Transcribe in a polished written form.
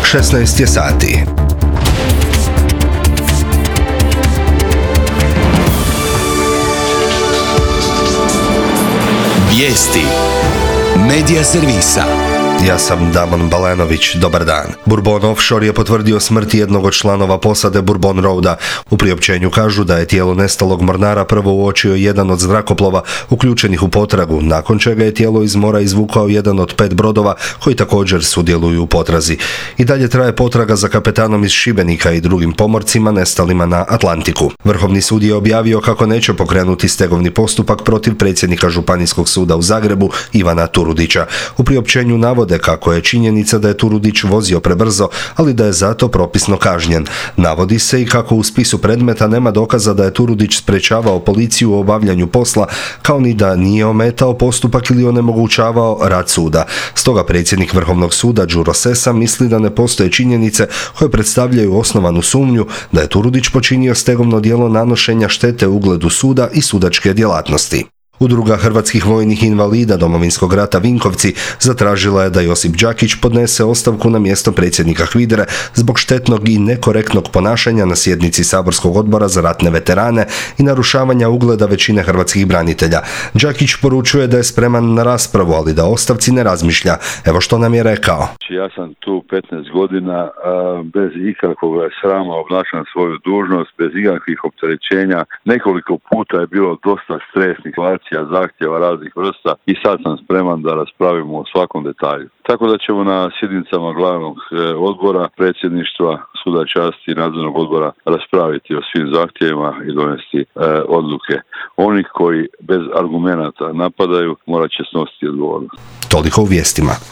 16 je sati. Vijesti Medija servisa. Ja sam Damon Balenović, dobar dan. Bourbon Offshore je potvrdio smrt jednog od članova posade Bourbon Roada. U priopćenju kažu da je tijelo nestalog mornara prvo uočio jedan od zrakoplova uključenih u potragu, nakon čega je tijelo iz mora izvukao jedan od 5 brodova koji također sudjeluju u potrazi. I dalje traje potraga za kapetanom iz Šibenika i drugim pomorcima nestalima na Atlantiku. Vrhovni sud je objavio kako neće pokrenuti stegovni postupak protiv predsjednika Županijskog suda u Zagrebu Ivana Turudića. U priopćenju navode kako je činjenica da je Turudić vozio prebrzo, ali da je zato propisno kažnjen. Navodi se i kako u spisu predmeta nema dokaza da je Turudić sprečavao policiju u obavljanju posla, kao ni da nije ometao postupak ili onemogućavao rad suda. Stoga predsjednik Vrhovnog suda Đuro Sessa misli da ne postoje činjenice koje predstavljaju osnovanu sumnju da je Turudić počinio stegovno djelo nanošenja štete ugledu suda i sudačke djelatnosti. Udruga hrvatskih vojnih invalida Domovinskog rata Vinkovci zatražila je da Josip Đakić podnese ostavku na mjesto predsjednika HVIDRA zbog štetnog i nekorektnog ponašanja na sjednici saborskog odbora za ratne veterane i narušavanja ugleda većine hrvatskih branitelja. Đakić poručuje da je spreman na raspravu, ali da o ostavci ne razmišlja. Evo što nam je rekao. Ja sam tu 15 godina, bez ikakvog srama obnašam svoju dužnost, bez ikakvih opterećenja. Nekoliko puta je bilo dosta stresnih zahtjeva raznih vrsta i sad sam spreman da raspravimo o svakom detalju. Tako da ćemo na sjednicama glavnog odbora, predsjedništva, suda časti i nadzornog odbora raspraviti o svim zahtjevima i donesti odluke. Oni koji bez argumenata napadaju morat će snositi odgovornost. Toliko u vijestima.